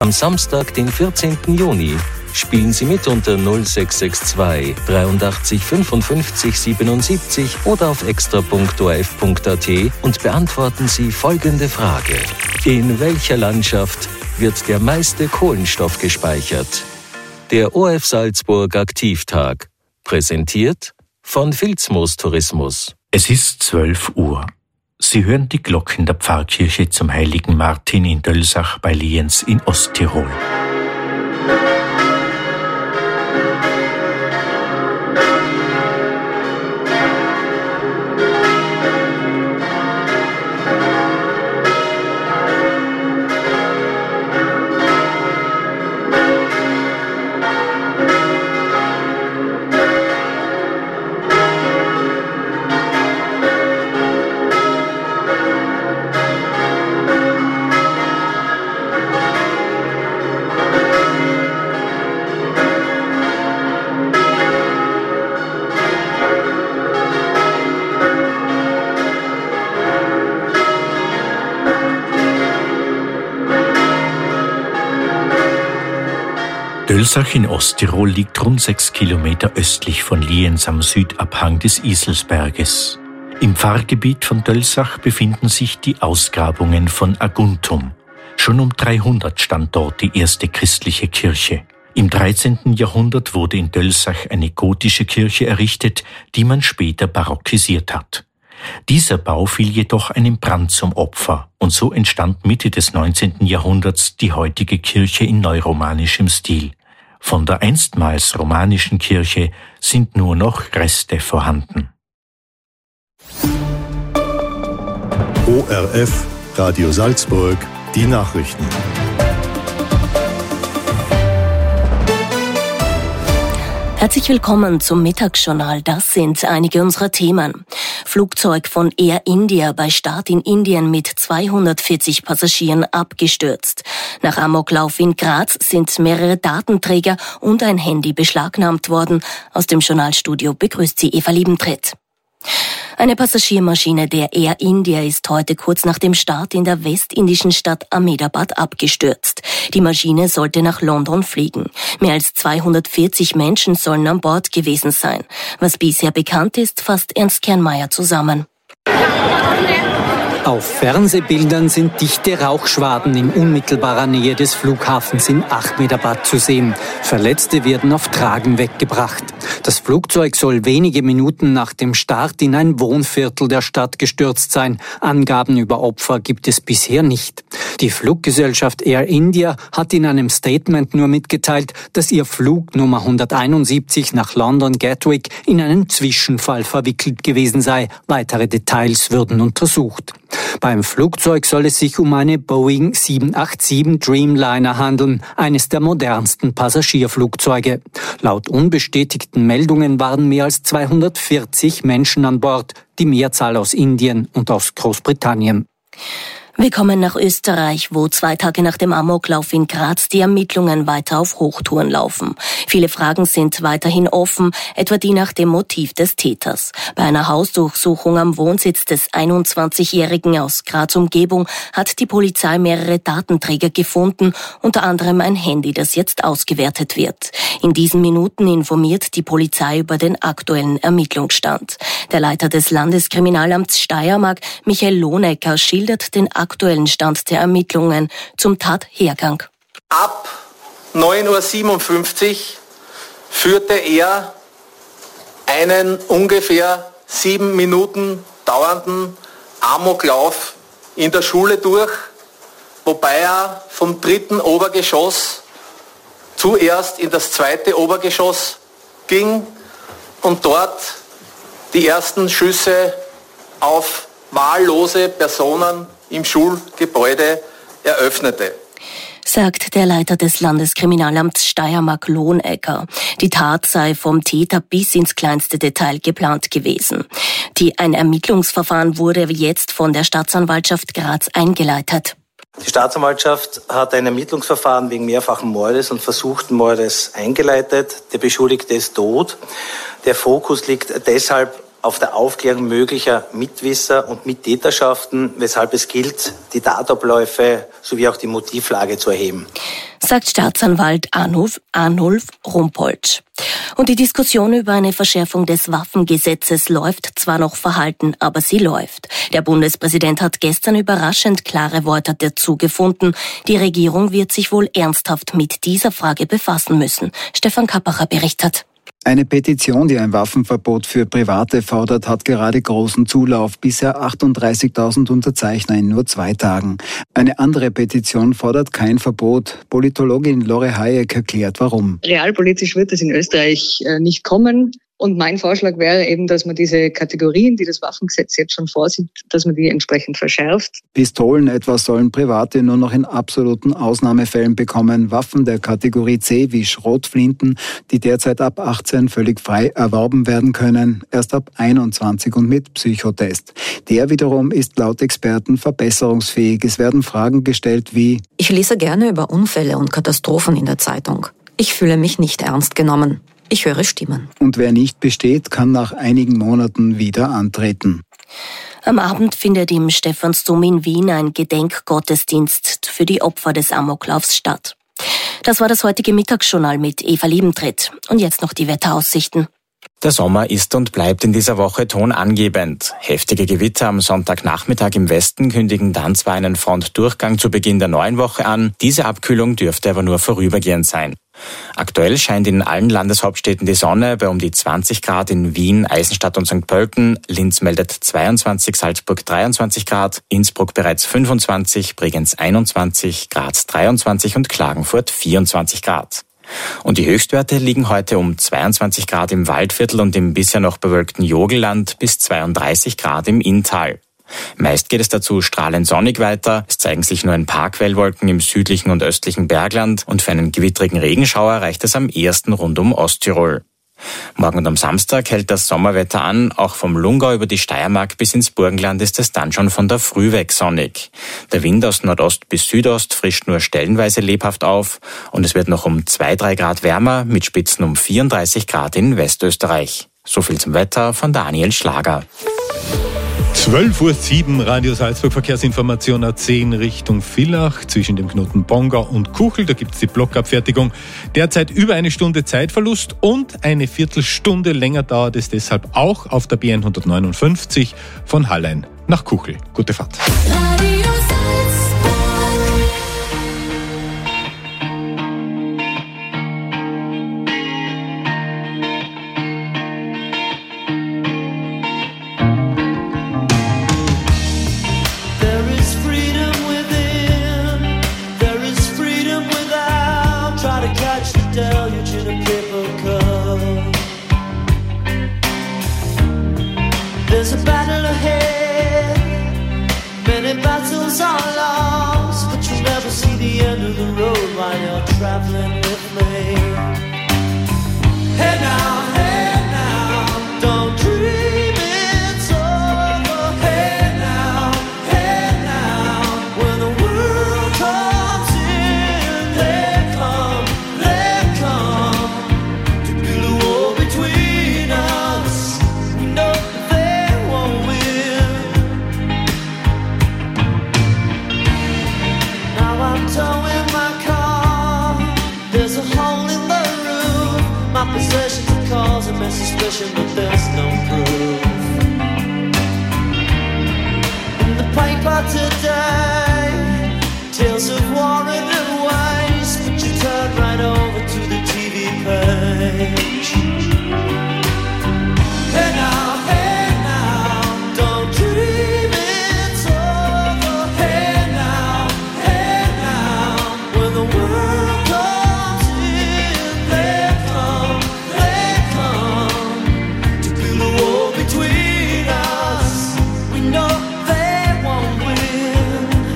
Am Samstag, den 14. Juni, spielen Sie mit unter 0662 83 55 77 oder auf extra.orf.at und beantworten Sie folgende Frage. In welcher Landschaft wird der meiste Kohlenstoff gespeichert? Der ORF Salzburg Aktivtag. Präsentiert von Filzmoos Tourismus. Es ist 12 Uhr. Sie hören die Glocken der Pfarrkirche zum Heiligen Martin in Dölsach bei Lienz in Osttirol. Dölsach in Osttirol liegt rund 6 Kilometer östlich von Lienz am Südabhang des Iselsberges. Im Pfarrgebiet von Dölsach befinden sich die Ausgrabungen von Aguntum. Schon um 300 stand dort die erste christliche Kirche. Im 13. Jahrhundert wurde in Dölsach eine gotische Kirche errichtet, die man später barockisiert hat. Dieser Bau fiel jedoch einem Brand zum Opfer und so entstand Mitte des 19. Jahrhunderts die heutige Kirche in neuromanischem Stil. Von der einstmals romanischen Kirche sind nur noch Reste vorhanden. ORF Radio Salzburg, die Nachrichten. Herzlich willkommen zum Mittagsjournal. Das sind einige unserer Themen. Flugzeug von Air India bei Start in Indien mit 240 Passagieren abgestürzt. Nach Amoklauf in Graz sind mehrere Datenträger und ein Handy beschlagnahmt worden. Aus dem Journalstudio begrüßt sie Eva Liebentritt. Eine Passagiermaschine der Air India ist heute kurz nach dem Start in der westindischen Stadt Ahmedabad abgestürzt. Die Maschine sollte nach London fliegen. Mehr als 240 Menschen sollen an Bord gewesen sein. Was bisher bekannt ist, fasst Ernst Kernmeier zusammen. Auf Fernsehbildern sind dichte Rauchschwaden in unmittelbarer Nähe des Flughafens in Ahmedabad zu sehen. Verletzte werden auf Tragen weggebracht. Das Flugzeug soll wenige Minuten nach dem Start in ein Wohnviertel der Stadt gestürzt sein. Angaben über Opfer gibt es bisher nicht. Die Fluggesellschaft Air India hat in einem Statement nur mitgeteilt, dass ihr Flug Nummer 171 nach London Gatwick in einen Zwischenfall verwickelt gewesen sei. Weitere Details würden untersucht. Beim Flugzeug soll es sich um eine Boeing 787 Dreamliner handeln, eines der modernsten Passagierflugzeuge. Laut unbestätigten Meldungen waren mehr als 240 Menschen an Bord, die Mehrzahl aus Indien und aus Großbritannien. Wir kommen nach Österreich, wo 2 Tage nach dem Amoklauf in Graz die Ermittlungen weiter auf Hochtouren laufen. Viele Fragen sind weiterhin offen, etwa die nach dem Motiv des Täters. Bei einer Hausdurchsuchung am Wohnsitz des 21-Jährigen aus Graz-Umgebung hat die Polizei mehrere Datenträger gefunden, unter anderem ein Handy, das jetzt ausgewertet wird. In diesen Minuten informiert die Polizei über den aktuellen Ermittlungsstand. Der Leiter des Landeskriminalamts Steiermark, Michael Lohnecker, schildert den aktuellen Stand der Ermittlungen zum Tathergang. Ab 9:57 Uhr führte er einen ungefähr 7 Minuten dauernden Amoklauf in der Schule durch, wobei er vom 3. Obergeschoss zuerst in das 2. Obergeschoss ging und dort die ersten Schüsse auf wahllose Personen im Schulgebäude eröffnete. Sagt der Leiter des Landeskriminalamts Steiermark Lohnecker. Die Tat sei vom Täter bis ins kleinste Detail geplant gewesen. Ein Ermittlungsverfahren wurde jetzt von der Staatsanwaltschaft Graz eingeleitet. Die Staatsanwaltschaft hat ein Ermittlungsverfahren wegen mehrfachen Mordes und versuchten Mordes eingeleitet. Der Beschuldigte ist tot. Der Fokus liegt deshalb auf der Aufklärung möglicher Mitwisser und Mittäterschaften, weshalb es gilt, die Tatabläufe sowie auch die Motivlage zu erheben. sagt Staatsanwalt Arnulf Rumpoltsch. Und die Diskussion über eine Verschärfung des Waffengesetzes läuft zwar noch verhalten, aber sie läuft. Der Bundespräsident hat gestern überraschend klare Worte dazu gefunden. Die Regierung wird sich wohl ernsthaft mit dieser Frage befassen müssen. Stefan Kappacher berichtet. Eine Petition, die ein Waffenverbot für Private fordert, hat gerade großen Zulauf. Bisher 38.000 Unterzeichner in nur 2 Tagen. Eine andere Petition fordert kein Verbot. Politologin Lore Hayek erklärt, warum. Realpolitisch wird es in Österreich nicht kommen. Und mein Vorschlag wäre eben, dass man diese Kategorien, die das Waffengesetz jetzt schon vorsieht, dass man die entsprechend verschärft. Pistolen etwa sollen Private nur noch in absoluten Ausnahmefällen bekommen. Waffen der Kategorie C wie Schrotflinten, die derzeit ab 18 völlig frei erworben werden können, erst ab 21 und mit Psychotest. Der wiederum ist laut Experten verbesserungsfähig. Es werden Fragen gestellt wie: Ich lese gerne über Unfälle und Katastrophen in der Zeitung. Ich fühle mich nicht ernst genommen. Ich höre Stimmen. Und wer nicht besteht, kann nach einigen Monaten wieder antreten. Am Abend findet im Stephansdom in Wien ein Gedenkgottesdienst für die Opfer des Amoklaufs statt. Das war das heutige Mittagsjournal mit Eva Liebentritt. Und jetzt noch die Wetteraussichten. Der Sommer ist und bleibt in dieser Woche tonangebend. Heftige Gewitter am Sonntagnachmittag im Westen kündigen dann zwar einen Frontdurchgang zu Beginn der neuen Woche an, diese Abkühlung dürfte aber nur vorübergehend sein. Aktuell scheint in allen Landeshauptstädten die Sonne bei um die 20 Grad in Wien, Eisenstadt und St. Pölten. Linz meldet 22, Salzburg 23 Grad, Innsbruck bereits 25, Bregenz 21, Graz 23 und Klagenfurt 24 Grad. Und die Höchstwerte liegen heute um 22 Grad im Waldviertel und im bisher noch bewölkten Jogelland bis 32 Grad im Inntal. Meist geht es dazu strahlend sonnig weiter. Es zeigen sich nur ein paar Quellwolken im südlichen und östlichen Bergland und für einen gewittrigen Regenschauer reicht es am ehesten rund um Osttirol. Morgen und am Samstag hält das Sommerwetter an. Auch vom Lungau über die Steiermark bis ins Burgenland ist es dann schon von der Früh weg sonnig. Der Wind aus Nordost bis Südost frischt nur stellenweise lebhaft auf und es wird noch um 2-3 Grad wärmer mit Spitzen um 34 Grad in Westösterreich. So viel zum Wetter von Daniel Schlager. 12:07 Uhr, Radio Salzburg, Verkehrsinformation A10 Richtung Villach zwischen dem Knoten Bongau und Kuchel. Da gibt es die Blockabfertigung. Derzeit über 1 Stunde Zeitverlust und eine Viertelstunde länger dauert es deshalb auch auf der B159 von Hallein nach Kuchel. Gute Fahrt. There's a battle ahead, many battles are lost, but you'll never see the end of the road while you're traveling with me. Hey now, don't dream it's over. Hey now, when the world comes in, they come to build a wall between us. We know towing my car, there's a hole in the roof. My possessions are causing me suspicion, but there's no proof. In the paper today, tales of war and waste, but you turn right over to the TV page. Hey now, don't dream it's over. Hey now, when the world comes in, they come to build a wall between us. We know they won't win.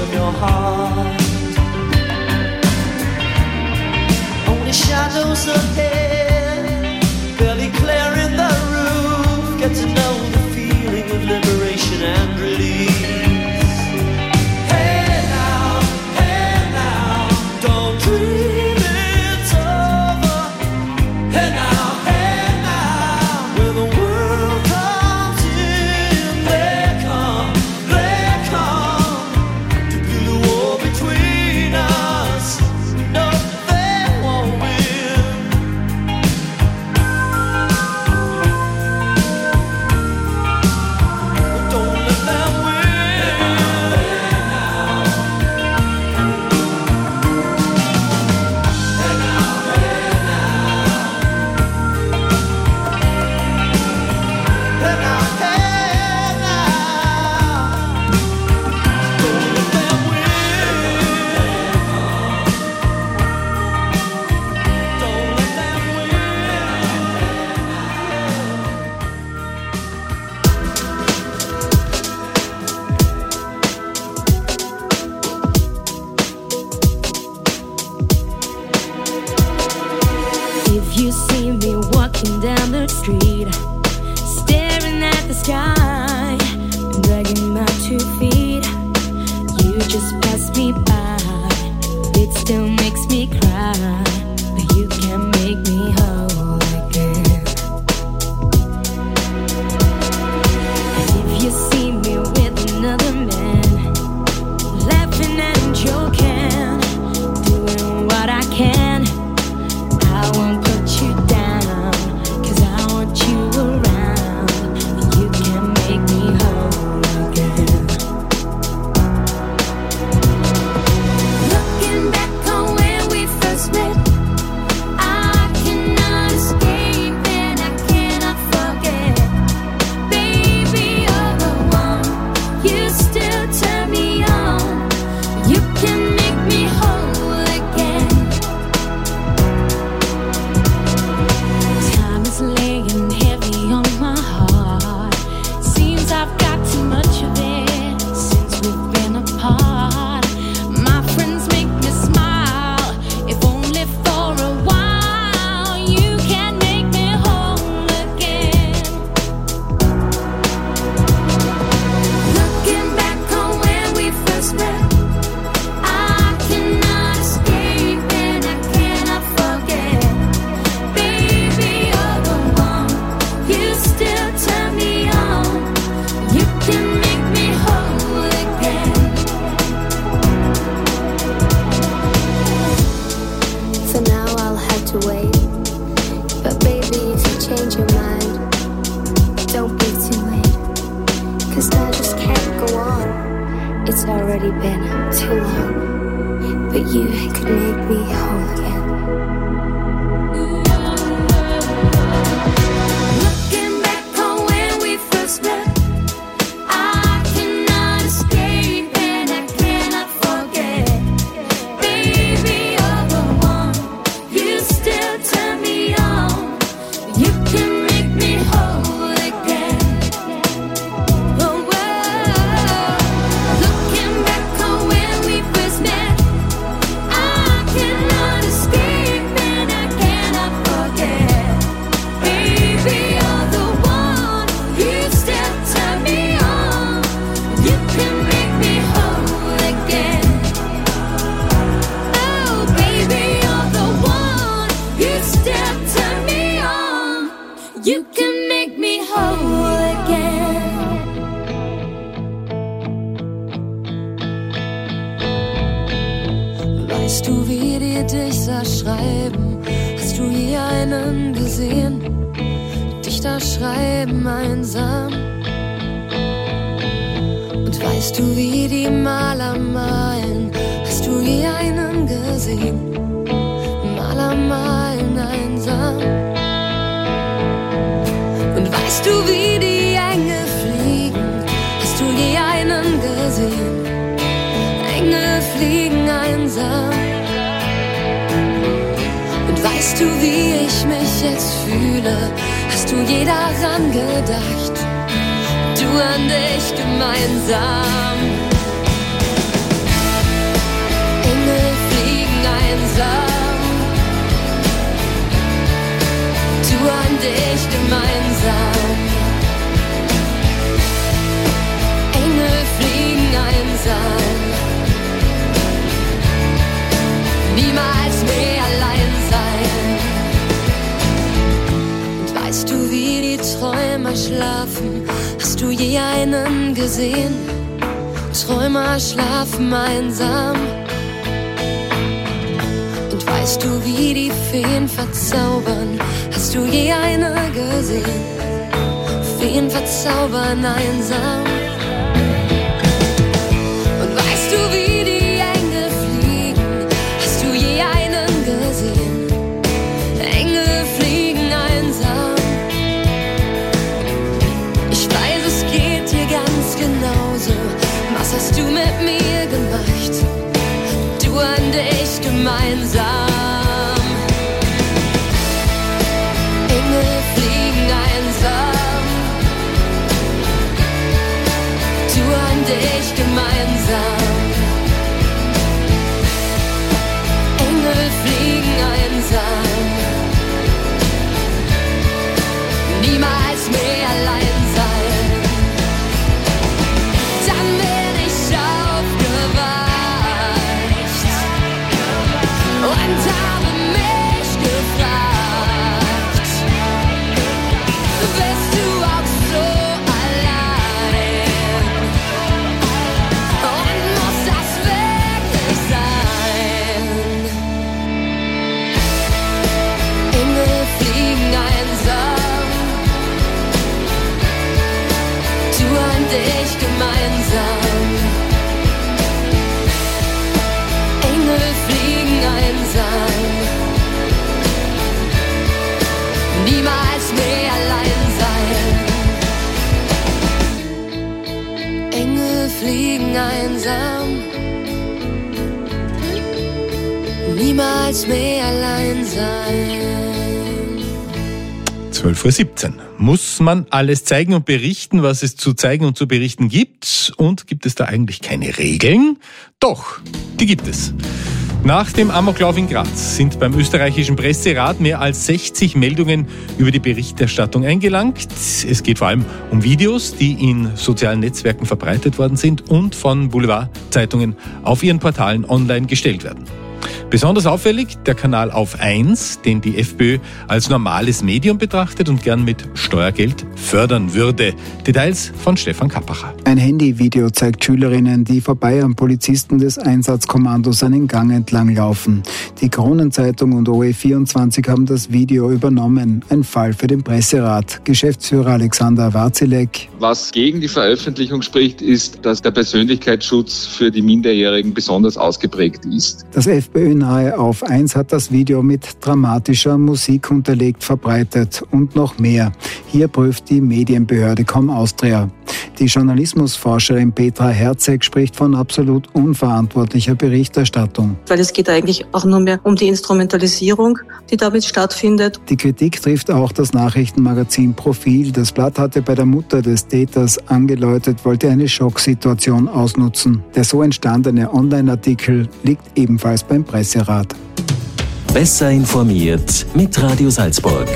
of your heart. Only shadows ahead, barely clearing the roof. Get to know the feeling of liberation and release. Hey now, don't dream it's over. Hey now, when the world comes in, they come to build a wall between us. No, they won't win. Don't let them win. If you see me walking down the street, staring at the sky, dragging my 2 feet, you just pass me by. It still makes me cry, but you can make me whole again. If you see me with another man, laughing and joking, doing what I can, I won't put you down, 'cause I want you around. You can make me whole again. Looking back on when we first met, I cannot escape and I cannot forget. Baby, you're the one, you still turn me on. You can make me whole again. Time is laying heavy on my heart. Seems I've got too much of it since we've been apart. My friends make me smile, if only for a while. You can make me whole again. Looking back on when we first met, I cannot escape and I cannot forget. Baby, you're the one, you still turn me on. You can make me whole again. For now I'll have to wait, but baby, if you change your mind, don't be too late, 'cause I just can't go on. It's already been too long, but you could make me whole again. Looking back on when we first met, I cannot escape and I cannot forget. Baby, you're the one, you still turn me on. You can make me whole again. Oh, looking back on when we first met, I cannot escape and I cannot forget. Baby, you're the one, you still turn me on. You can make me whole again. Oh, baby, you're the one, you still turn me on. You can make me whole again. Weißt du, wie die Dichter schreiben? Hast du je einen gesehen? Dichter schreiben einsam. Und weißt du, wie die Maler malen? Hast du je einen gesehen? Maler malen einsam. Und weißt du, wie die Engel fliegen? Hast du je einen gesehen? Engel fliegen einsam. Und weißt du, wie ich mich jetzt fühle? Hast du je daran gedacht? Du an dich gemeinsam. niemals mehr allein sein. Und weißt du, wie die Träumer schlafen? Hast du je einen gesehen? Träumer schlafen einsam. Und weißt du, wie die Feen verzaubern? Hast du je eine gesehen? Feen verzaubern einsam. Und weißt du, wie die Engel fliegen? Hast du je einen gesehen? Engel fliegen einsam. Ich weiß, es geht dir ganz genauso. Was hast du mit mir gemacht? Du und ich gemeinsam. Engel fliegen einsam. Du und ich gemeinsam. Engel fliegen einsam. Niemals mehr allein sein. Dann bin ich aufgewacht und habe mich gefragt, bist du auch so allein? Und muss das wirklich sein? Engel fliegen einsam, du und ich gemeinsam. Engel fliegen einsam. Niemals mehr allein sein. Engel fliegen einsam. Niemals mehr allein sein. 12:17 Uhr. Muss man alles zeigen und berichten, was es zu zeigen und zu berichten gibt? Und gibt es da eigentlich keine Regeln? Doch, die gibt es. Nach dem Amoklauf in Graz sind beim österreichischen Presserat mehr als 60 Meldungen über die Berichterstattung eingelangt. Es geht vor allem um Videos, die in sozialen Netzwerken verbreitet worden sind und von Boulevardzeitungen auf ihren Portalen online gestellt werden. Besonders auffällig der Kanal Auf 1, den die FPÖ als normales Medium betrachtet und gern mit Steuergeld fördern würde. Details von Stefan Kappacher. Ein Handyvideo zeigt Schülerinnen, die vorbei am Polizisten des Einsatzkommandos einen Gang entlang laufen. Die Kronenzeitung und OE24 haben das Video übernommen. Ein Fall für den Presserat. Geschäftsführer Alexander Warzilek. Was gegen die Veröffentlichung spricht, ist, dass der Persönlichkeitsschutz für die Minderjährigen besonders ausgeprägt ist. Das FPÖ-nahe Auf 1 hat das Video mit dramatischer Musik unterlegt verbreitet und noch mehr. Hier prüft die Medienbehörde Com Austria. Die Journalismusforscherin Petra Herzeg spricht von absolut unverantwortlicher Berichterstattung. Weil es geht eigentlich auch nur mehr um die Instrumentalisierung, die damit stattfindet. Die Kritik trifft auch das Nachrichtenmagazin Profil. Das Blatt hatte bei der Mutter des Täters angeläutet, wollte eine Schocksituation ausnutzen. Der so entstandene Online-Artikel liegt ebenfalls beim Presserat. Besser informiert mit Radio Salzburg.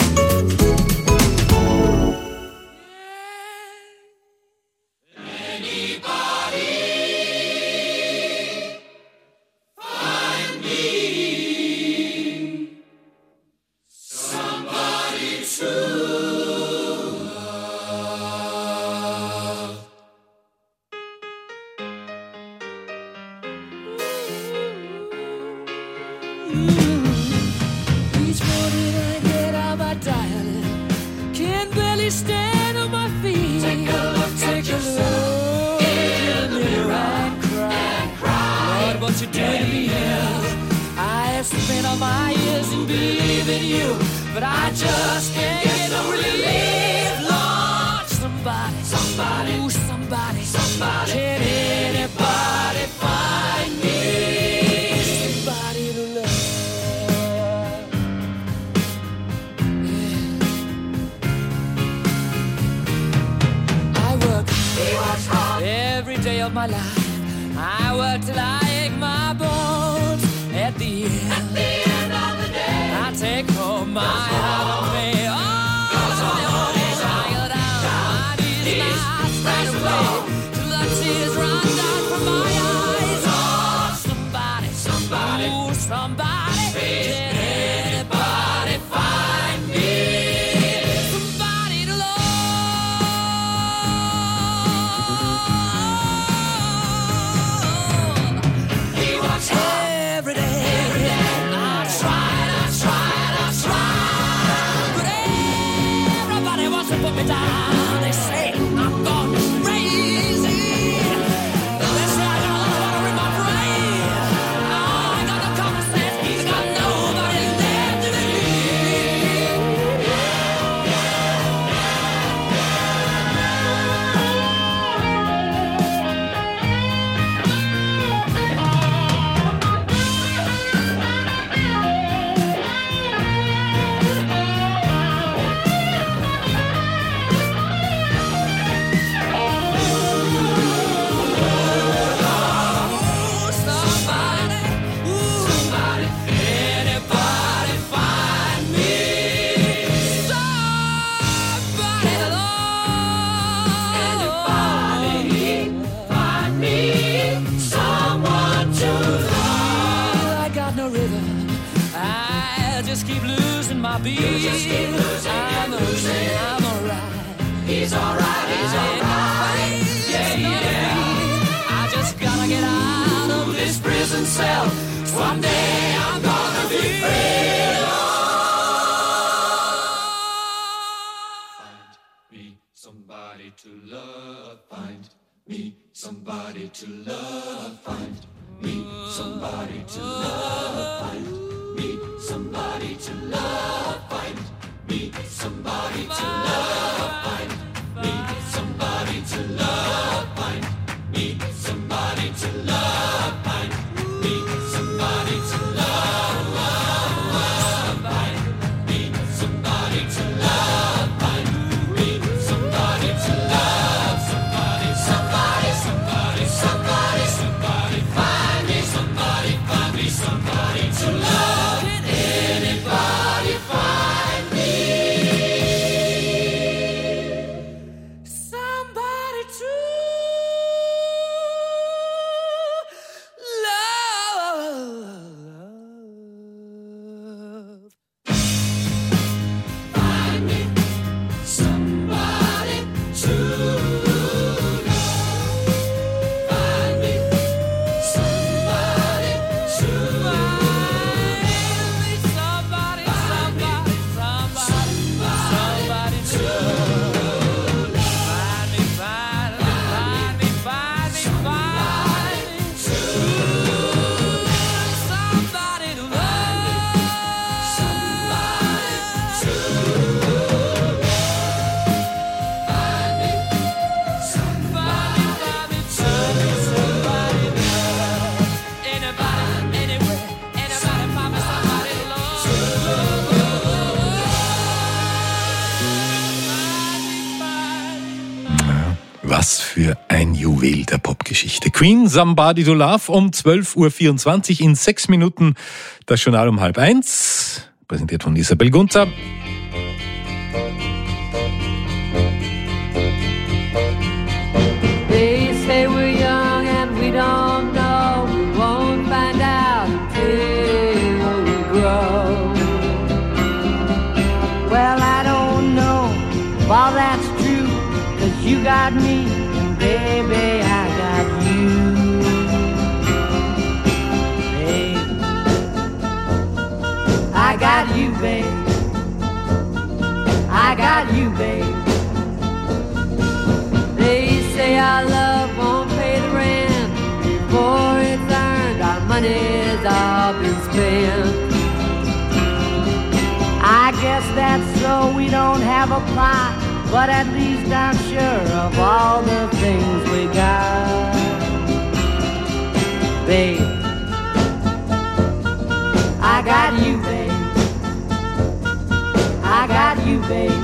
Each morning I get out my diary, can't barely stand on my feet. Take a look at yourself in the mirror and cry. Lord, what you did to me is I have spent all my years in believing you, but I just can't get no relief. Lord, somebody, ooh, somebody, can anybody find me somebody to love? Every day of my life, I work till I ache my bones. At the end of the day, I take home my heart of me. Oh, I go down my knees and I straight away till the tears run down from my eyes. somebody. Can anybody find me somebody to love? He works every day. I tried, but everybody wants to put me down. They say I'm gone crazy. They say I got a lot of water in my brain. I got no common sense. I got nobody left to keep losing my beat. You just keep losing. I'm alright. He's alright. Yeah. I just gotta get out of this prison cell. Someday I'm gonna be free. Find me somebody to love. Find me somebody to love. Find me somebody to love. Find me somebody to love. Find me somebody to love. Find me somebody to love. Find me somebody to love. Find me somebody to love. Find me somebody to love. Find me somebody to love. Somebody. Find me somebody to love. Anybody find me somebody to love? Find me somebody to love. Find me somebody to love. Was für ein Juwel der Popgeschichte. Queen, Somebody to Love um 12.24 Uhr in 6 Minuten. Das Journal um 12:30. Präsentiert von Isabel Gunzer. They say we're young and we don't know. We won't find out until we grow. Well, I don't know if all that's true, 'cause you got me and baby I got you. Babe, I got you, babe. I got you, babe. They say our love won't pay the rent before it's earned. Our money's all been spent. I guess that's so we don't have a plot, but at least I'm sure of all the things we got. Babe, I got you, babe. I got you, babe.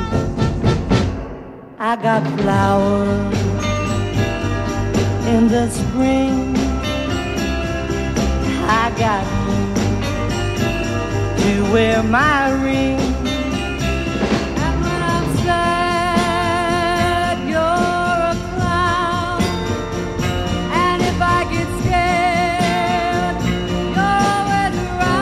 I got flowers in the spring. I got you to wear my ring. And when I'm sad, you're a clown. And if I get scared, you're always around.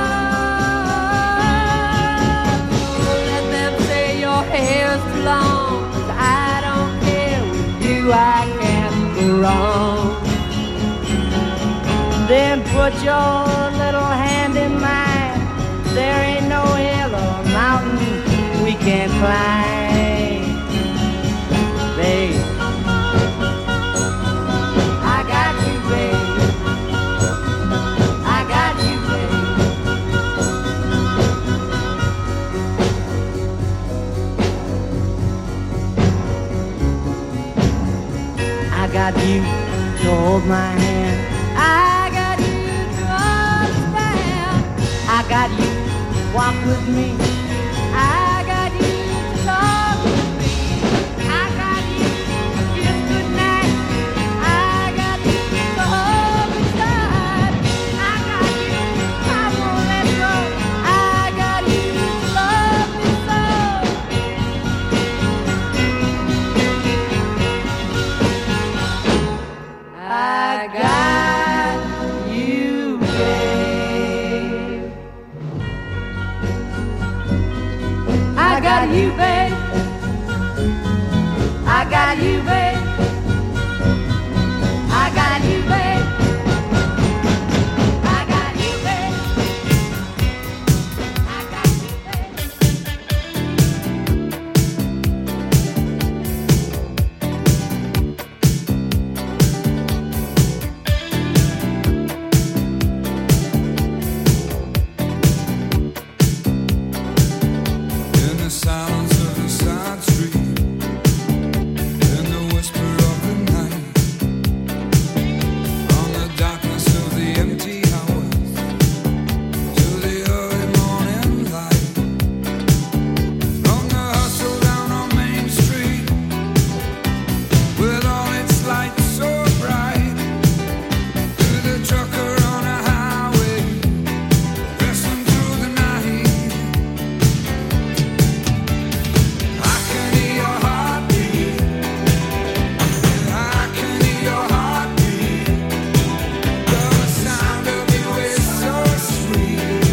put your little hand in mine. There ain't no hill or mountain we can't climb, babe. I got you, babe. I got you, babe. I got you to hold my hand. I got you to understand. I got you to walk with me. I got you to talk with me. I got you to kiss goodnight. I got you to hold me tight. I got you, I won't let go. I got you to love me so. I got you, babe. I got you, babe. I got you, babe. I got you, babe. I got you, babe. I got you, In the silence of the side street, in the whisper of the night, from the darkness of the empty hours to the early morning light, from the hustle down on Main Street with all its lights so bright, to the trucker on a highway racing through the night. I can hear your heartbeat. I can hear your heartbeat. The sound of you is so sweet.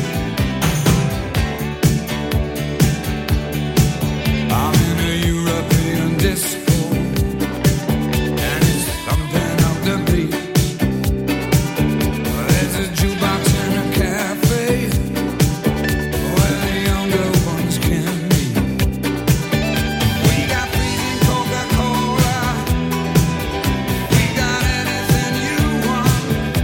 I'm in a European disco, and it's thumping up the beat. There's a jukebox in a cafe where the younger ones can meet. We got freezing Coca-Cola. We got anything you want.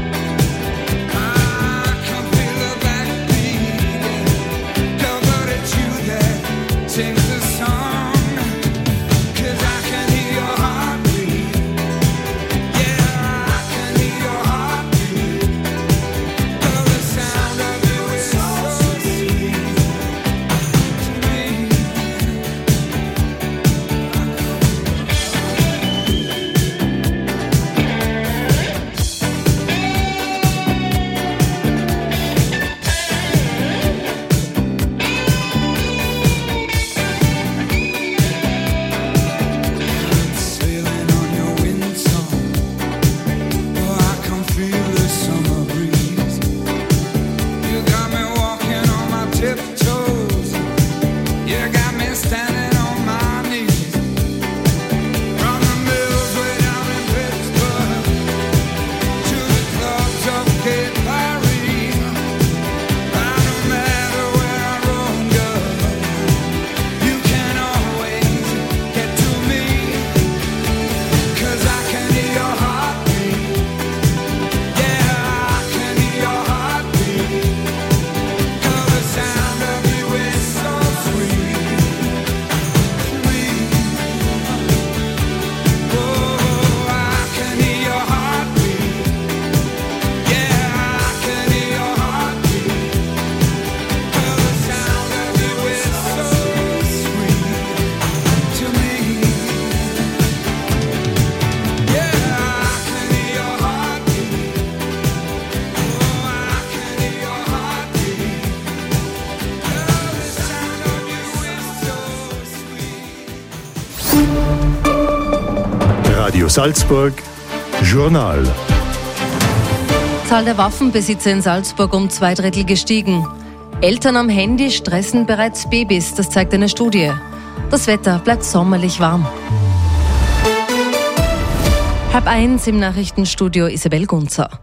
I can feel the backbeat. Girl, but it's you that sings the song. 'Cause I can hear your heartbeat. Yeah, I can hear your heartbeat. Girl, the sound of you is so sweet to me. Sailing on your wind song. Oh, I can feel the summer breeze. You got me walking on my tiptoes. You got me standing on my knees. From the mills way down in Pittsburgh to the clubs of Cape Paris. No matter where I roam, girl, you can always get to me. 'Cause I can hear your heartbeat. Yeah, I can hear your heartbeat. 'Cause the sound of you is so sweet to me. Oh, I can hear your heartbeat. Yeah, I can hear your heartbeat. 'Cause the sound of you is so sweet to me. Yeah, I can hear your heartbeat. Oh, I can hear your heartbeat. 'Cause the sound of you is so sweet. Radio Salzburg, Journal. Zahl der Waffenbesitzer in Salzburg um 2/3 gestiegen. Eltern am Handy stressen bereits Babys, das zeigt eine Studie. Das Wetter bleibt sommerlich warm. 12:30 im Nachrichtenstudio Isabel Gunzer.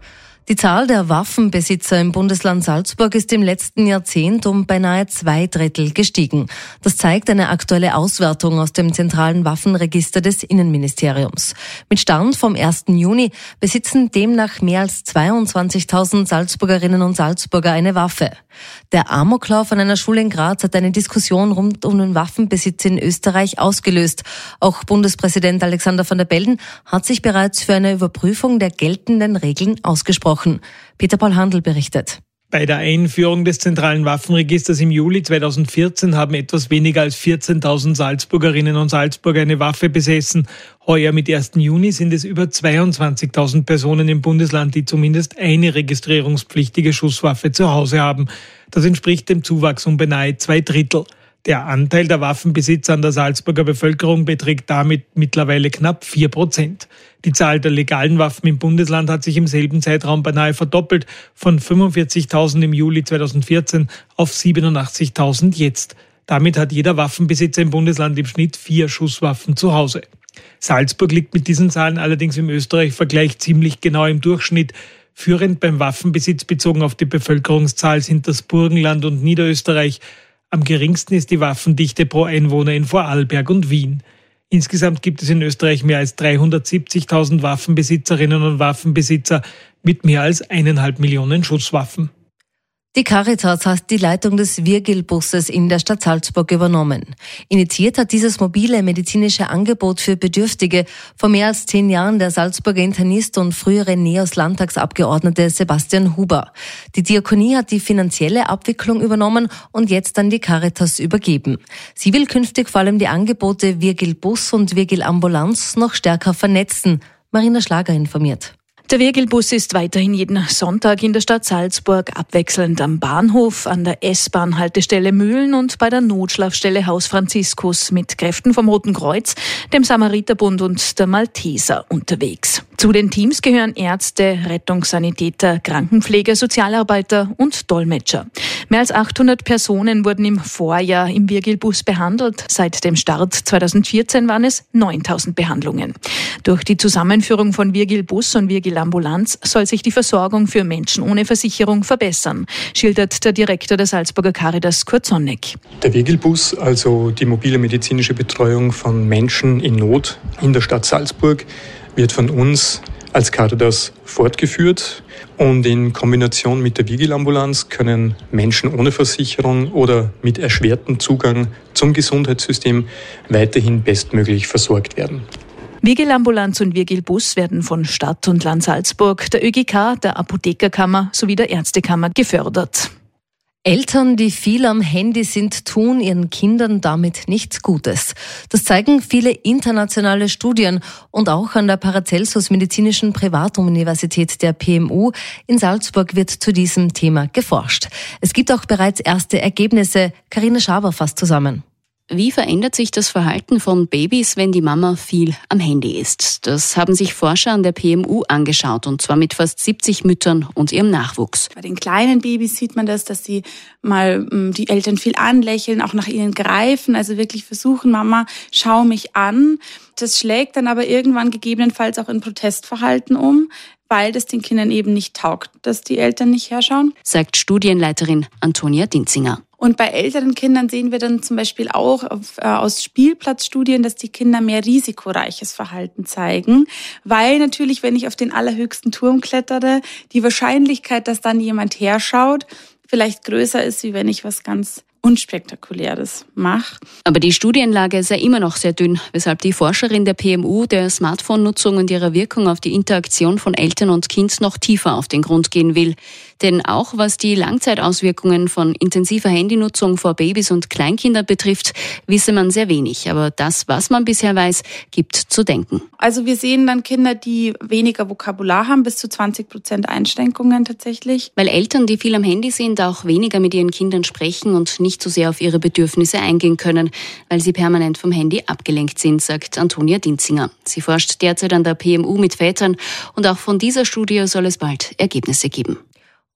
Die Zahl der Waffenbesitzer im Bundesland Salzburg ist im letzten Jahrzehnt um beinahe 2/3 gestiegen. Das zeigt eine aktuelle Auswertung aus dem zentralen Waffenregister des Innenministeriums. Mit Stand vom 1. Juni besitzen demnach mehr als 22.000 Salzburgerinnen und Salzburger eine Waffe. Der Amoklauf an einer Schule in Graz hat eine Diskussion rund um den Waffenbesitz in Österreich ausgelöst. Auch Bundespräsident Alexander van der Bellen hat sich bereits für eine Überprüfung der geltenden Regeln ausgesprochen. Peter Paul Handl berichtet. Bei der Einführung des zentralen Waffenregisters im Juli 2014 haben etwas weniger als 14.000 Salzburgerinnen und Salzburger eine Waffe besessen. Heuer mit 1. Juni sind es über 22.000 Personen im Bundesland, die zumindest eine registrierungspflichtige Schusswaffe zu Hause haben. Das entspricht dem Zuwachs um beinahe 2/3. Der Anteil der Waffenbesitzer an der Salzburger Bevölkerung beträgt damit mittlerweile knapp 4%. Die Zahl der legalen Waffen im Bundesland hat sich im selben Zeitraum beinahe verdoppelt, von 45.000 im Juli 2014 auf 87.000 jetzt. Damit hat jeder Waffenbesitzer im Bundesland im Schnitt 4 Schusswaffen zu Hause. Salzburg liegt mit diesen Zahlen allerdings im Österreich-Vergleich ziemlich genau im Durchschnitt. Führend beim Waffenbesitz bezogen auf die Bevölkerungszahl sind das Burgenland und Niederösterreich. Am geringsten ist die Waffendichte pro Einwohner in Vorarlberg und Wien. Insgesamt gibt es in Österreich mehr als 370.000 Waffenbesitzerinnen und Waffenbesitzer mit mehr als 1,5 Millionen Schusswaffen. Die Caritas hat die Leitung des Virgil-Busses in der Stadt Salzburg übernommen. Initiiert hat dieses mobile medizinische Angebot für Bedürftige vor mehr als 10 Jahren der Salzburger Internist und frühere NEOS-Landtagsabgeordnete Sebastian Huber. Die Diakonie hat die finanzielle Abwicklung übernommen und jetzt an die Caritas übergeben. Sie will künftig vor allem die Angebote Virgil-Bus und Virgil-Ambulanz noch stärker vernetzen. Marina Schlager informiert. Der Virgil-Bus ist weiterhin jeden Sonntag in der Stadt Salzburg, abwechselnd am Bahnhof, an der S-Bahn-Haltestelle Mühlen und bei der Notschlafstelle Haus Franziskus mit Kräften vom Roten Kreuz, dem Samariterbund und der Malteser unterwegs. Zu den Teams gehören Ärzte, Rettungssanitäter, Krankenpfleger, Sozialarbeiter und Dolmetscher. Mehr als 800 Personen wurden im Vorjahr im Virgil-Bus behandelt. Seit dem Start 2014 waren es 9.000 Behandlungen. Durch die Zusammenführung von Virgil-Bus und Virgil-Ambulanz soll sich die Versorgung für Menschen ohne Versicherung verbessern, schildert der Direktor der Salzburger Caritas Kurt Sonneck. Der Virgil-Bus, also die mobile medizinische Betreuung von Menschen in Not in der Stadt Salzburg, wird von uns als Caritas fortgeführt und in Kombination mit der Virgil-Ambulanz können Menschen ohne Versicherung oder mit erschwertem Zugang zum Gesundheitssystem weiterhin bestmöglich versorgt werden. Virgil-Ambulanz und Virgil-Bus werden von Stadt und Land Salzburg, der ÖGK, der Apothekerkammer sowie der Ärztekammer gefördert. Eltern, die viel am Handy sind, tun ihren Kindern damit nichts Gutes. Das zeigen viele internationale Studien und auch an der Paracelsus Medizinischen Privatuniversität der PMU in Salzburg wird zu diesem Thema geforscht. Es gibt auch bereits erste Ergebnisse. Carina Schaber fasst zusammen. Wie verändert sich das Verhalten von Babys, wenn die Mama viel am Handy ist? Das haben sich Forscher an der PMU angeschaut, und zwar mit fast 70 Müttern und ihrem Nachwuchs. Bei den kleinen Babys sieht man das, dass sie mal die Eltern viel anlächeln, auch nach ihnen greifen, also wirklich versuchen, Mama, schau mich an. Das schlägt dann aber irgendwann gegebenenfalls auch in Protestverhalten um, weil das den Kindern eben nicht taugt, dass die Eltern nicht herschauen. Sagt Studienleiterin Antonia Dinzinger. Und bei älteren Kindern sehen wir dann zum Beispiel auch aus Spielplatzstudien, dass die Kinder mehr risikoreiches Verhalten zeigen, weil natürlich, wenn ich auf den allerhöchsten Turm klettere, die Wahrscheinlichkeit, dass dann jemand herschaut, vielleicht größer ist, wie wenn ich was ganz Unspektakuläres mache. Aber die Studienlage sei immer noch sehr dünn, weshalb die Forscherin der PMU der Smartphone-Nutzung und ihrer Wirkung auf die Interaktion von Eltern und Kind noch tiefer auf den Grund gehen will. Denn auch was die Langzeitauswirkungen von intensiver Handynutzung vor Babys und Kleinkindern betrifft, wisse man sehr wenig. Aber das, was man bisher weiß, gibt zu denken. Also wir sehen dann Kinder, die weniger Vokabular haben, bis zu 20% Einschränkungen tatsächlich. Weil Eltern, die viel am Handy sind, auch weniger mit ihren Kindern sprechen und nicht so sehr auf ihre Bedürfnisse eingehen können, weil sie permanent vom Handy abgelenkt sind, sagt Antonia Dinzinger. Sie forscht derzeit an der PMU mit Vätern und auch von dieser Studie soll es bald Ergebnisse geben.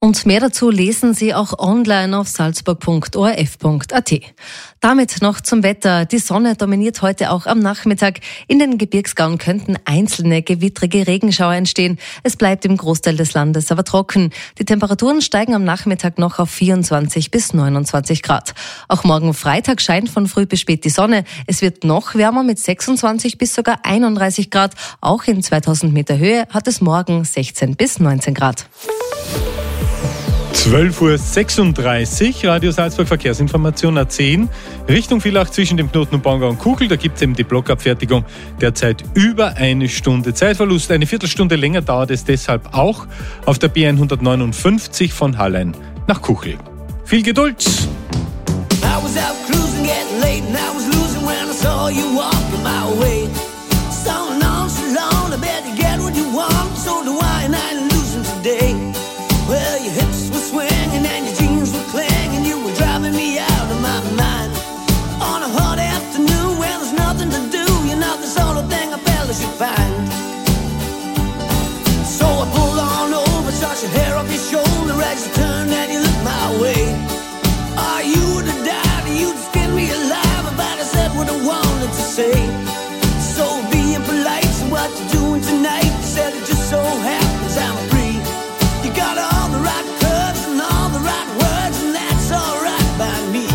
Und mehr dazu lesen Sie auch online auf salzburg.orf.at. Damit noch zum Wetter. Die Sonne dominiert heute auch am Nachmittag. In den Gebirgsgauen könnten einzelne gewittrige Regenschauer entstehen. Es bleibt im Großteil des Landes aber trocken. Die Temperaturen steigen am Nachmittag noch auf 24 bis 29 Grad. Auch morgen Freitag scheint von früh bis spät die Sonne. Es wird noch wärmer mit 26 bis sogar 31 Grad. Auch in 2000 Meter Höhe hat es morgen 16 bis 19 Grad. 12:36 Uhr, Radio Salzburg Verkehrsinformation A10. Richtung Villach zwischen dem Knoten Bongau und Kuchel, da gibt es eben die Blockabfertigung. Derzeit über eine Stunde Zeitverlust. Eine Viertelstunde länger dauert es deshalb auch auf der B159 von Hallein nach Kuchel. Viel Geduld! I was out cruising, getting late, and I was losing when I saw you walking my way. So long, I bet you get what you want, so do I, and I ain't losing today. Well, your hips were swinging and your jeans were clinging, you were driving me out of my mind. On a hot afternoon, well, there's nothing to do, you're not the sort of thing a fella should find. So I pulled on over, touched your hair off your shoulder as you turned and you looked my way. Are you to die, or you to skin me alive? About I said what I wanted to say. So being polite, so what you doing tonight? You said it just so happens I'm free. You got all the right curves and all the right words, and that's alright by me.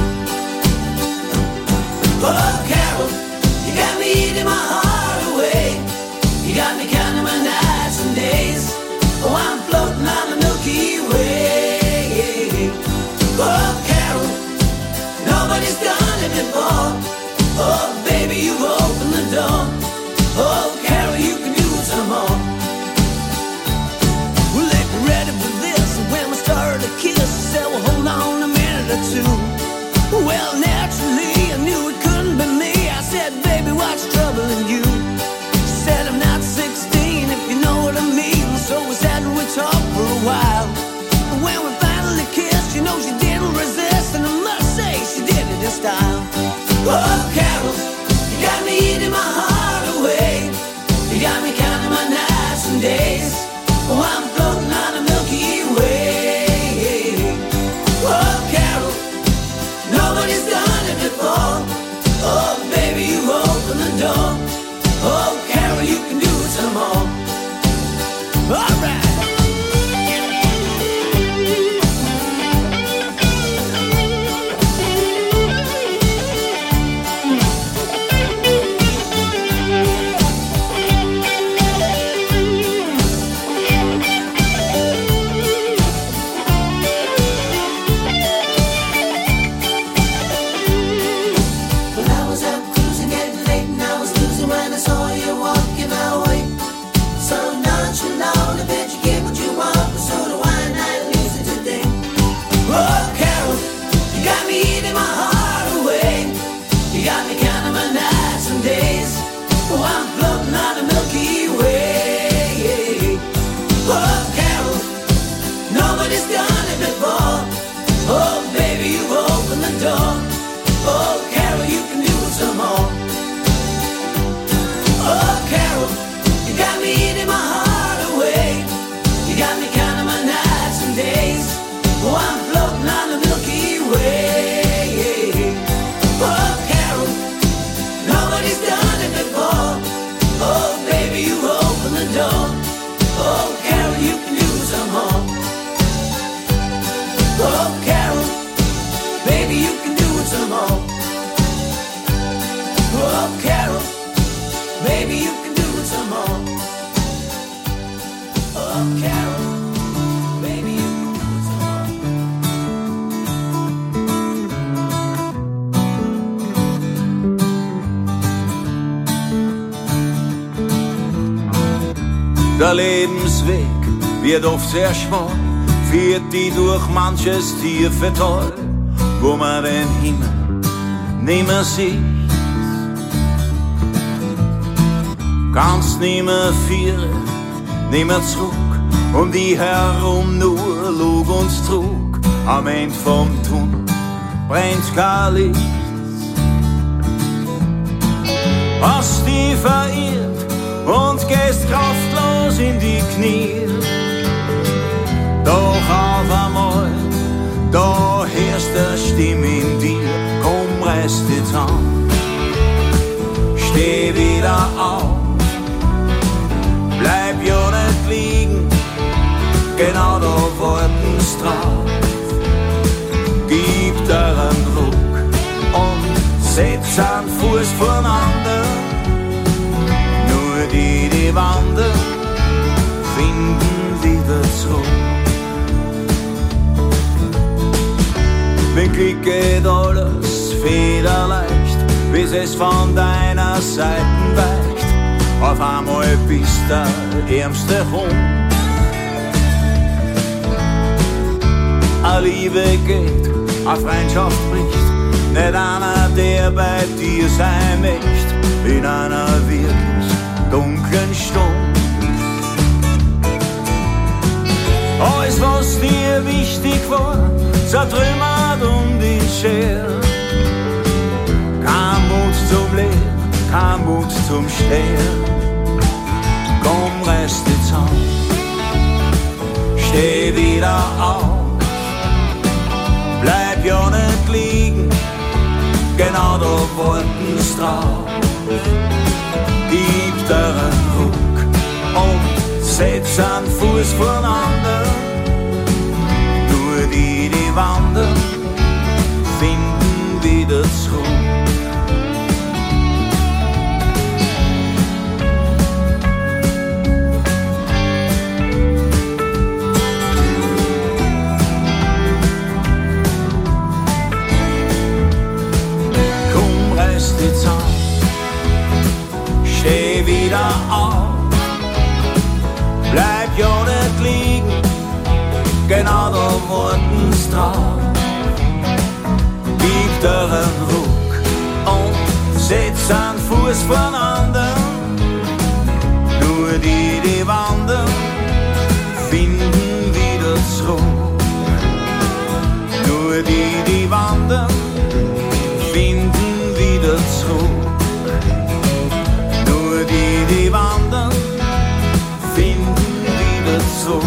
Oh, Carol, you got me eating my heart away. You got me counting my nights and days. Oh, I'm floating on the Milky Way. Oh, Carol, nobody's done it before. Oh, baby, you've opened the door. Oh, Carol, you can do some more. Well, if you're ready for this, and when we started to kiss, I said, well, hold on a minute or two. Well, naturally, I knew it couldn't be me. I said, baby, what's troubling you? She said, I'm not 16, if you know what I mean. So we sat and we talked for a while. And when we finally kissed, you know she didn't resist, and I must say, she did it in style. Oh, Carol, you got me eating my heart away. You got me counting my nights and days. Oh, I'm floating on the Milky Way. Oh, Carol, nobody's done it before. Oh, baby, you opened the door. Oh, Carol, you can do it some more. All right. Der Lebensweg wird oft sehr schmal, führt die durch manches tiefe Tal, wo man den Himmel nimmer sieht. Kannst nimmer führen, nimmer zurück, um die herum nur Lug und Trug. Am Ende vom Tunnel brennt kein Licht. Hast dich verirrt und gehst kraftlos in die Knie. Doch auf einmal, da hörst eine Stimme in dir, komm, reiß dich zusammen. Steh wieder auf, bleib ja nicht liegen, genau da warten's drauf. Gib dir einen Druck und setz einen Fuß voneinander. Nur die wandern, finden wieder zurück. Wenn Glück geht alles federleicht, bis es von deiner Seite weicht. Auf einmal bist der ärmste Hund. A Liebe geht, a Freundschaft bricht, nicht einer, der bei dir sein möchte, in einer wirklich dunklen Stunde. Alles, was dir wichtig war, zertrümmert um die Schere. Kein Mut zum Leben, kein Mut zum Stehen. Komm, reiß dich zusammen, steh wieder auf, bleib ja nicht liegen, genau da warten's drauf. Gib dir einen Ruck und setz einen Fuß voneinander. Nur die wandern, finden wieder zurück. Komm, reiß dich zusammen, steh wieder auf, bleib ja nicht liegen, genau da warten's drauf. Gib dir einen Ruck und setz einen Fuß voneinander. Nur die wandern, finden wieder zurück. Nur die wandern, finden wieder zurück. Nur die wandern, finden wieder zurück.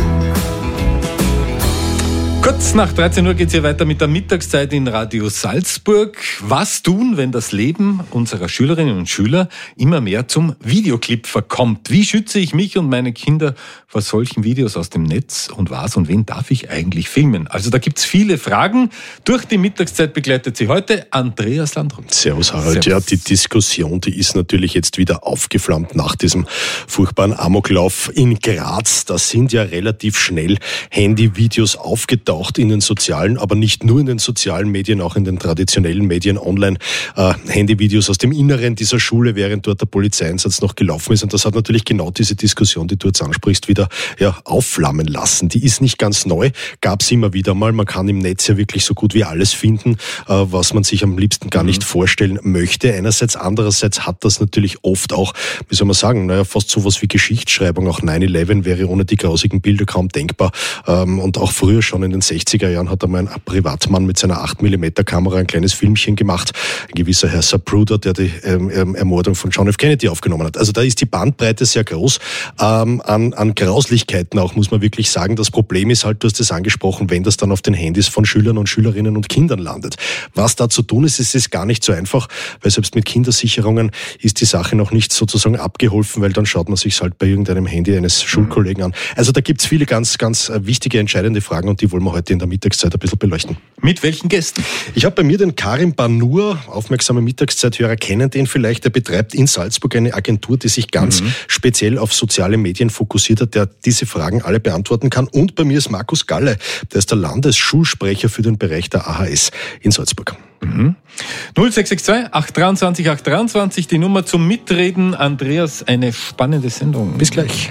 Kurz nach 13 Uhr geht es hier weiter mit der Mittagszeit in Radio Salzburg. Was tun, wenn das Leben unserer Schülerinnen und Schüler immer mehr zum Videoclip verkommt? Wie schütze ich mich und meine Kinder vor solchen Videos aus dem Netz? Und was und wen darf ich eigentlich filmen? Also da gibt's viele Fragen. Durch die Mittagszeit begleitet sie heute Andreas Landrum. Servus Harald. Servus. Ja, die Diskussion, die ist natürlich jetzt wieder aufgeflammt nach diesem furchtbaren Amoklauf in Graz. Da sind ja relativ schnell Handyvideos aufgetaucht in den sozialen, aber nicht nur in den sozialen Medien, auch in den traditionellen Medien online. Handyvideos aus dem Inneren dieser Schule, während dort der Polizeieinsatz noch gelaufen ist. Und das hat natürlich genau diese Diskussion, die du jetzt ansprichst, wieder aufflammen lassen. Die ist nicht ganz neu, gab es immer wieder mal. Man kann im Netz ja wirklich so gut wie alles finden, was man sich am liebsten gar nicht vorstellen möchte. Einerseits, andererseits hat das natürlich oft auch, wie soll man sagen, fast sowas wie Geschichtsschreibung. Auch 9/11 wäre ohne die grausigen Bilder kaum denkbar. Und auch früher schon in den 60er Jahren hat einmal ein Privatmann mit seiner 8mm Kamera ein kleines Filmchen gemacht. Ein gewisser Herr Zapruder, der die Ermordung von John F. Kennedy aufgenommen hat. Also da ist die Bandbreite sehr groß an Grauslichkeiten auch, muss man wirklich sagen. Das Problem ist halt, du hast es angesprochen, wenn das dann auf den Handys von Schülern und Schülerinnen und Kindern landet. Was da zu tun ist, ist gar nicht so einfach, weil selbst mit Kindersicherungen ist die Sache noch nicht sozusagen abgeholfen, weil dann schaut man sich halt bei irgendeinem Handy eines Schulkollegen an. Also da gibt's viele ganz, ganz wichtige, entscheidende Fragen und die wollen wir heute in der Mittagszeit ein bisschen beleuchten. Mit welchen Gästen? Ich habe bei mir den Karim Banur, aufmerksame Mittagszeithörer kennen den vielleicht. Er betreibt in Salzburg eine Agentur, die sich ganz speziell auf soziale Medien fokussiert hat, der diese Fragen alle beantworten kann. Und bei mir ist Markus Galle, der ist der Landesschulsprecher für den Bereich der AHS in Salzburg. 0662 823 823, die Nummer zum Mitreden. Andreas, eine spannende Sendung. Bis gleich.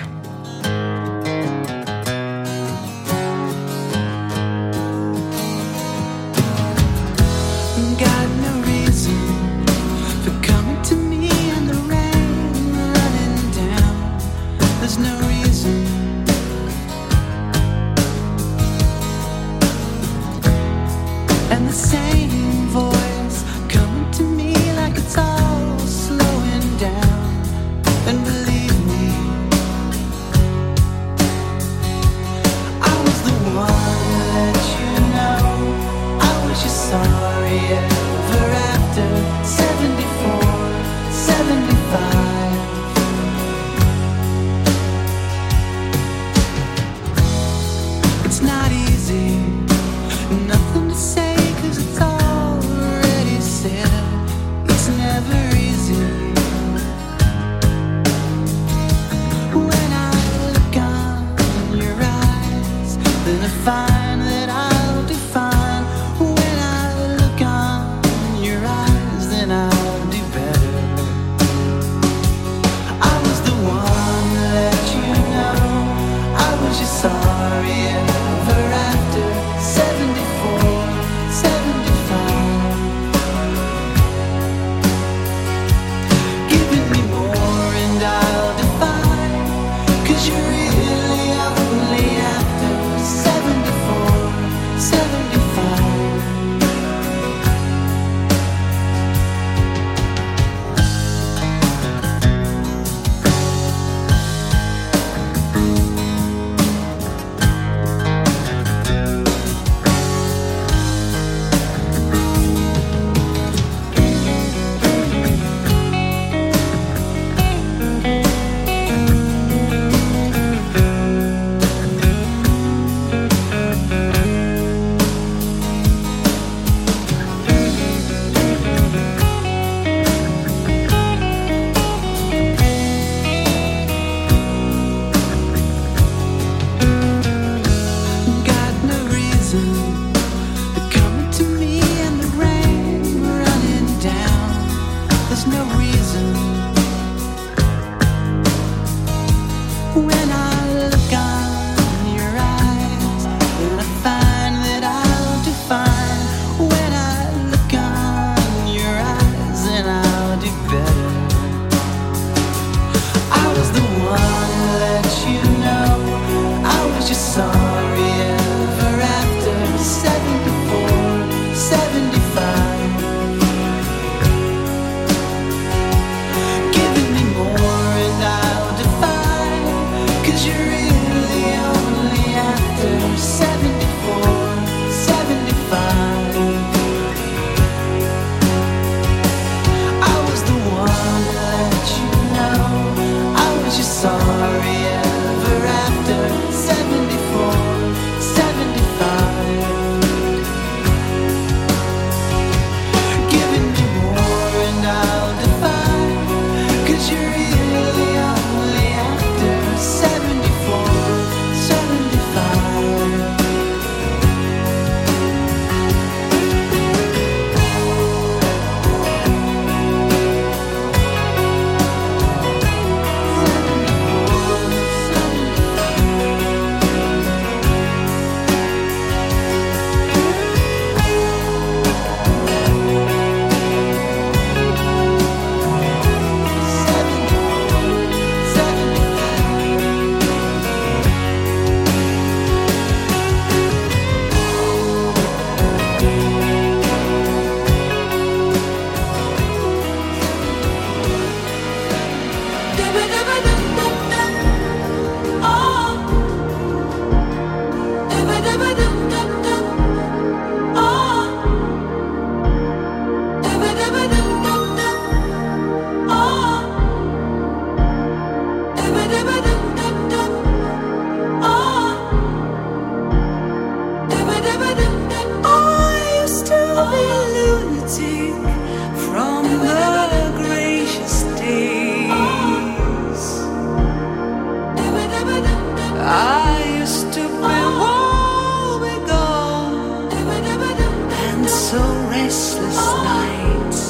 so restless nights.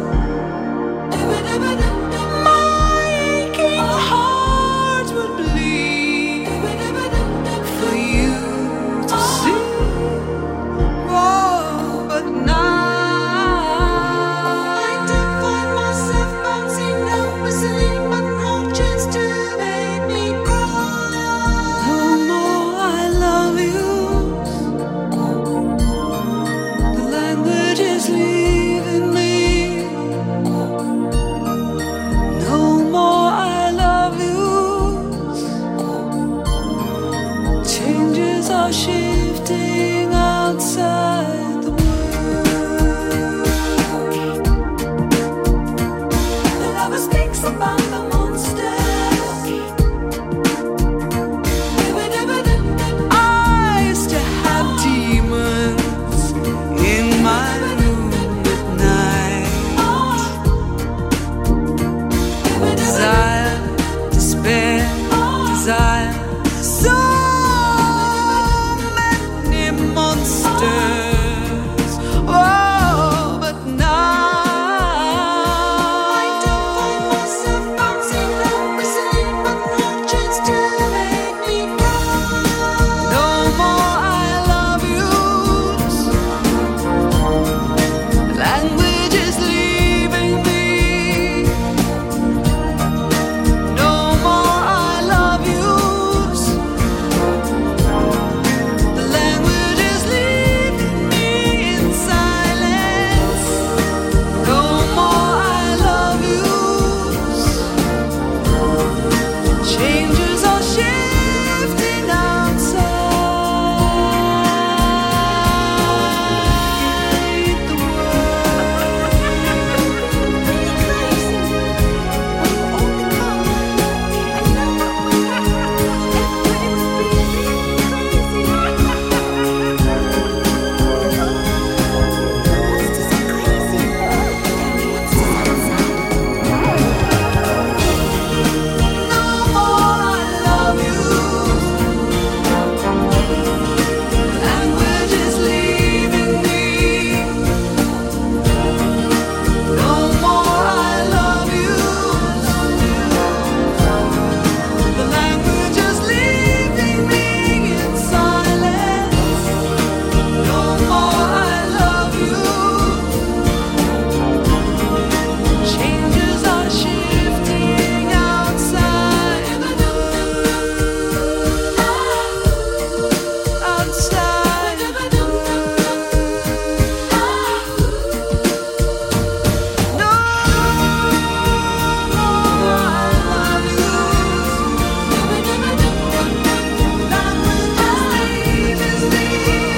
My aching heart would bleed for you to see. Oh, but now I do find myself bouncing up, whistling, but no chance to make me cry. No more I love you. The language is leaving me. No more I love you. Changes are shifting outside the world. The lover speaks about the monsters. I used to have demons in my room at night. Desire, despair, desire. So many monsters. Oh, but now I do find myself bouncing up, whistling, but no chance to make me cry. No more I love yous. Language is leaving me. No more I love yous. The language is leaving me in silence. No more I love yous. Changes are shifting outside the language is leaving me. No more I love you. The language is leaving me in silence. No more I love you. Changes are shifting outside the outside the No more I love you. Language is leaving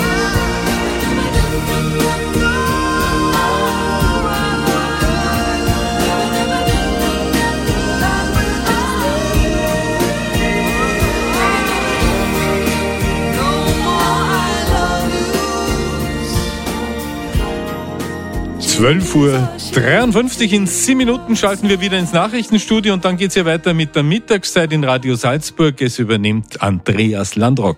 No more I love you. 12:53 Uhr. In 7 Minuten schalten wir wieder ins Nachrichtenstudio und dann geht's ja weiter mit der Mittagszeit in Radio Salzburg. Es übernimmt Andreas Landrock.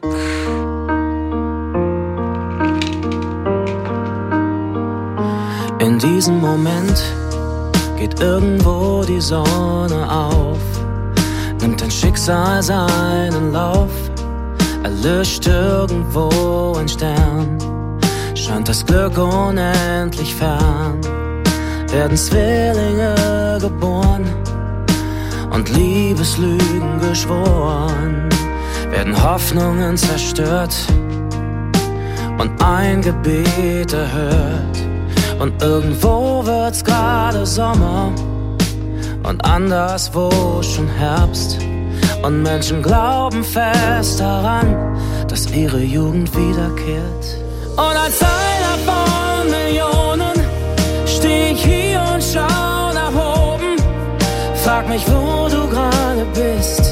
In diesem Moment geht irgendwo die Sonne auf, nimmt ein Schicksal seinen Lauf, erlischt irgendwo ein Stern, scheint das Glück unendlich fern, werden Zwillinge geboren und Liebeslügen geschworen, werden Hoffnungen zerstört und ein Gebet erhört. Und irgendwo wird's gerade Sommer und anderswo schon Herbst. Und Menschen glauben fest daran, dass ihre Jugend wiederkehrt. Und als einer von Millionen steh ich hier und schau nach oben, frag mich, wo du gerade bist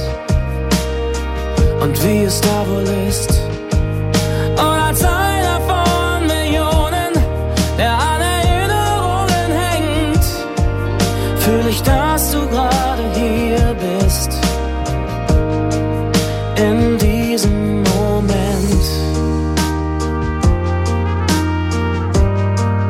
und wie es da wohl ist. Und als einer von Millionen, der an Erinnerungen hängt, fühl ich, dass du gerade hier bist. In diesem Moment.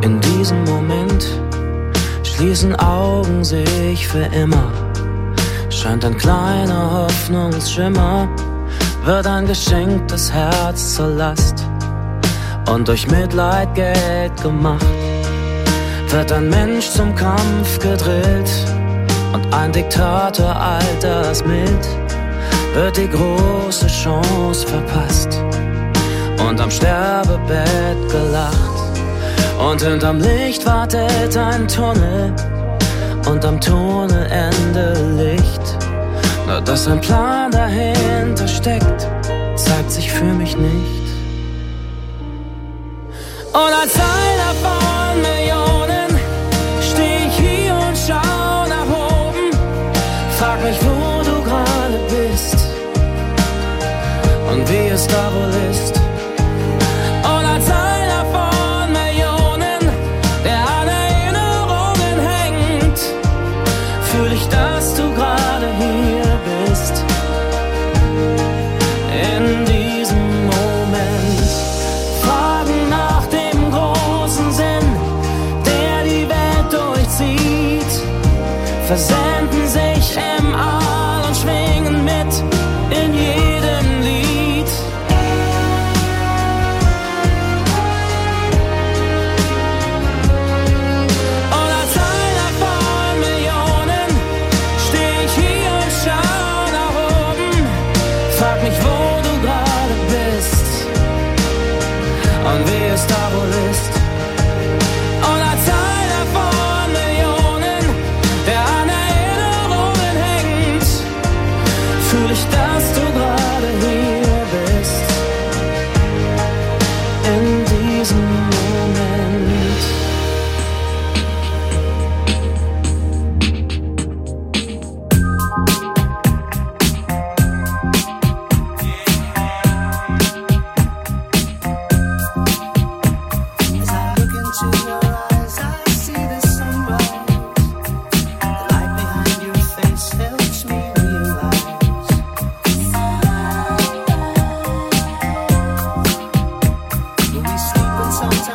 In diesem Moment schließen Augen sich für immer. Scheint ein kleiner Hoffnungsschimmer, wird ein geschenktes Herz zur Last und durch Mitleid Geld gemacht. Wird ein Mensch zum Kampf gedrillt und ein Diktator altersmild, wird die große Chance verpasst und am Sterbebett gelacht. Und hinterm Licht wartet ein Tunnel und am Tunnelende Licht. Nur dass ein Plan dahinter steckt, zeigt sich für mich nicht. Und als einer von Millionen steh ich hier und schau nach oben. Frag mich, wo du gerade bist und wie es da wohl ist. Und als einer von Millionen, der an Erinnerungen hängt, fühl ich, dass du gerade hier bist. In diesem Moment Fragen nach dem großen Sinn, der die Welt durchzieht, versenden sich im All und schwingen mit in jedem Lied. Und als einer von Millionen steh ich hier und schau nach oben. Frag mich, wo du gerade bist und wie es da wohl ist. Und als einer von Millionen, der an Erinnerungen hängt, fühl ich, dass du gerade hier bist. In diesem Moment. As I look into your eyes, I see the sunrise. The light behind your face helps me realize. When we sleep and sometimes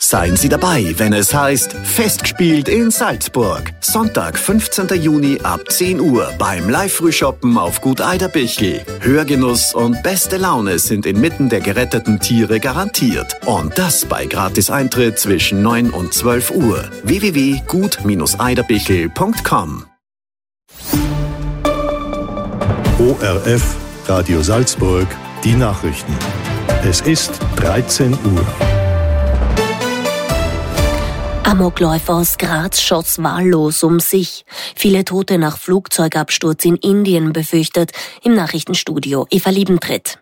Seien Sie dabei, wenn es heißt Festgespielt in Salzburg. Sonntag, 15. Juni ab 10 Uhr beim Live-Frühshoppen auf Gut Eiderbichel. Hörgenuss und beste Laune sind inmitten der geretteten Tiere garantiert. Und das bei Gratis-Eintritt zwischen 9 und 12 Uhr. www.gut-eiderbichel.com. ORF Radio Salzburg, die Nachrichten. Es ist 13 Uhr. Amokläufer aus Graz schoss wahllos um sich. Viele Tote nach Flugzeugabsturz in Indien befürchtet. Im Nachrichtenstudio Eva Liebentritt.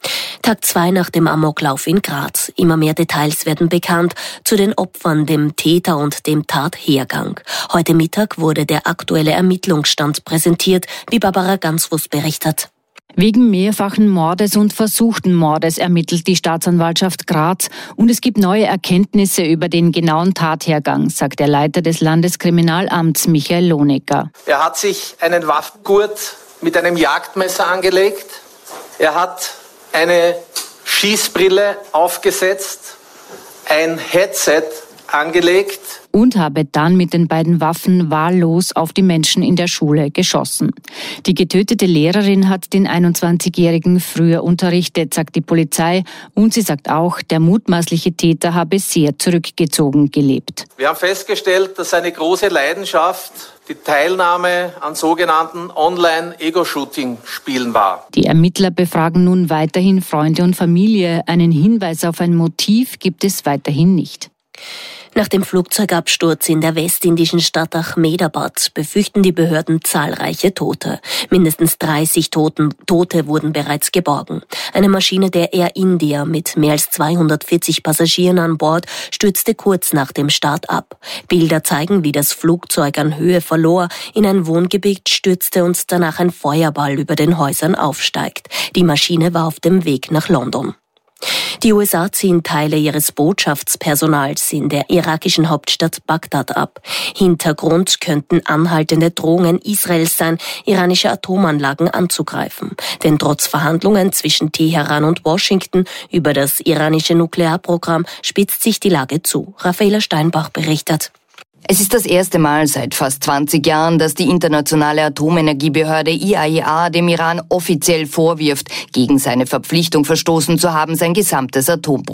Tag 2 nach dem Amoklauf in Graz. Immer mehr Details werden bekannt zu den Opfern, dem Täter und dem Tathergang. Heute Mittag wurde der aktuelle Ermittlungsstand präsentiert, wie Barbara Gansfuß berichtet. Wegen mehrfachen Mordes und versuchten Mordes ermittelt die Staatsanwaltschaft Graz und es gibt neue Erkenntnisse über den genauen Tathergang, sagt der Leiter des Landeskriminalamts Michael Lohnecker. Er hat sich einen Waffengurt mit einem Jagdmesser angelegt. Er hat eine Schießbrille aufgesetzt, ein Headset angelegt. Und habe dann mit den beiden Waffen wahllos auf die Menschen in der Schule geschossen. Die getötete Lehrerin hat den 21-Jährigen früher unterrichtet, sagt die Polizei. Und sie sagt auch, der mutmaßliche Täter habe sehr zurückgezogen gelebt. Wir haben festgestellt, dass seine große Leidenschaft die Teilnahme an sogenannten Online-Ego-Shooting-Spielen war. Die Ermittler befragen nun weiterhin Freunde und Familie. Einen Hinweis auf ein Motiv gibt es weiterhin nicht. Nach dem Flugzeugabsturz in der westindischen Stadt Ahmedabad befürchten die Behörden zahlreiche Tote. Mindestens 30 Tote wurden bereits geborgen. Eine Maschine der Air India mit mehr als 240 Passagieren an Bord stürzte kurz nach dem Start ab. Bilder zeigen, wie das Flugzeug an Höhe verlor, in ein Wohngebiet stürzte und danach ein Feuerball über den Häusern aufsteigt. Die Maschine war auf dem Weg nach London. Die USA ziehen Teile ihres Botschaftspersonals in der irakischen Hauptstadt Bagdad ab. Hintergrund könnten anhaltende Drohungen Israels sein, iranische Atomanlagen anzugreifen. Denn trotz Verhandlungen zwischen Teheran und Washington über das iranische Nuklearprogramm spitzt sich die Lage zu. Raffaela Steinbach berichtet. Es ist das erste Mal seit fast 20 Jahren, dass die internationale Atomenergiebehörde IAEA dem Iran offiziell vorwirft, gegen seine Verpflichtung verstoßen zu haben, sein gesamtes Atomprogramm